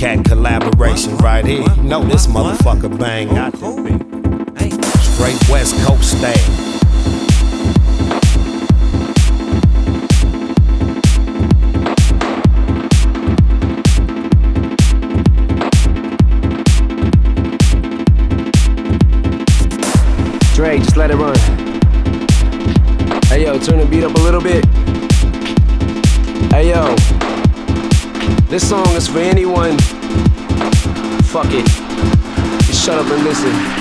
Cat collaboration right here. You know this motherfucker bang. Straight West Coast style. Dre, just let it run. Hey yo, turn the beat up a little bit. Hey yo, this song is for anyone. Fuck it. Just shut up and listen.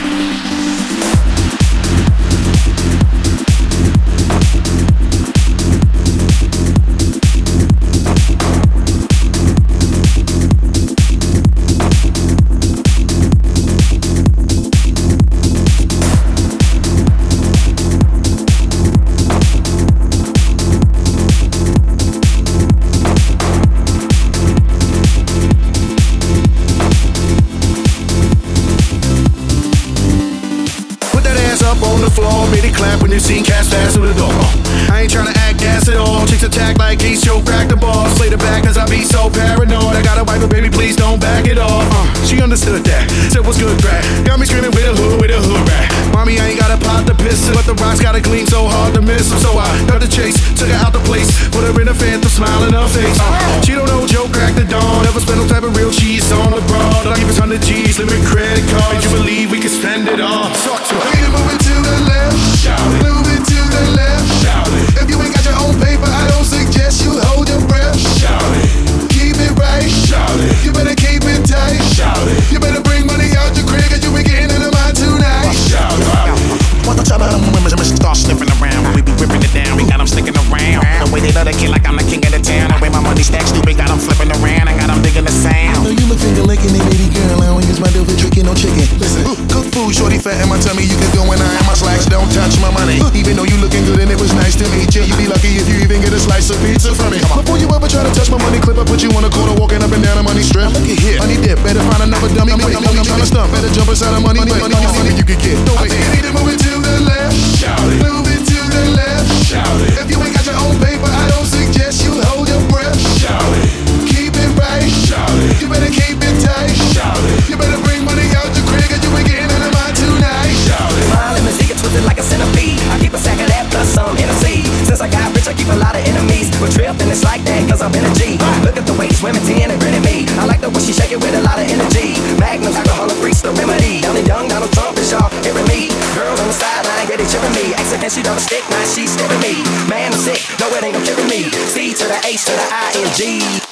On the floor, made it clap when you seen cats pass through the door. I ain't tryna act gas at all. Chicks attack like he's Joe Crack the boss. Play the back cause I be so paranoid. I got a wife, but baby, please don't back it off. She understood that. Said what's good, crack. Got me screaming with a hood rat. Mommy, I ain't gotta pop the pistol, but the rocks gotta gleam so hard to miss them. So I cut the chase, took her out the place, put her in a phantom, smile in her face. She don't know Joe Crack the dawn. Never spend no type of real cheese on the broad. I keep us 100 G's, limit credit card. You believe we can spend it all? Talk to her. We moving to the left. Shout it. Move it to the left. Shout it. If you ain't got your own paper, I don't suggest you hold your breath. Shout it. Keep it right. Shout it. You better keep it tight. Shout it. You better bring money out your crib, cause you be getting in the mind tonight. Shout it. Want to tell them women to start sniffing around. When we be ripping it down, we got them sticking around. The way they love the kid like I'm the king of the town. The way my money stacks stupid, got them flipping around. I got them digging the sound. I know you look finger licking, they baby girl. I don't use my dope for tricking no chicken. Listen, cook food, shorty fat in my tummy. You can go when I am my slacks, don't touch my money. Even though you looking good and it was nice to meet you, you be lucky if you even get a slice of pizza from me. Before you ever try to touch my money clip, I put you on the corner walking up and down a money strip. Look at here, honey dip, better find another dummy. I'm trying to stump, better jump inside of money. Money you could get. I think you need to move it to the left. Shout it. Move it to the left. Shout it. If you ain't got your own paper, I don't suggest you hold your breath. Shout it. Keep it right. Shout it. You better keep it tight. Shout it. You better bring money out your crib, cause you ain't getting in the mind tonight. Shout it. My limousine get twisted like a centipede. I keep a sack of that plus some Hennessy. Since I got rich, I keep a lot of enemies. But tripping it's like that, cause I'm in a G. Look at the way these women tin and grinning me. I like the way she shake it with a lot of energy. Magnums, alcohol, and freaks, the remedy. Down the young Donald Trump is y'all hearing me. Girls on the sideline, yeah, they cheering me. Asking can she don't stick, now she stepping me. Man, I'm sick, no, it ain't no killing me. C to the H to the I-N-G.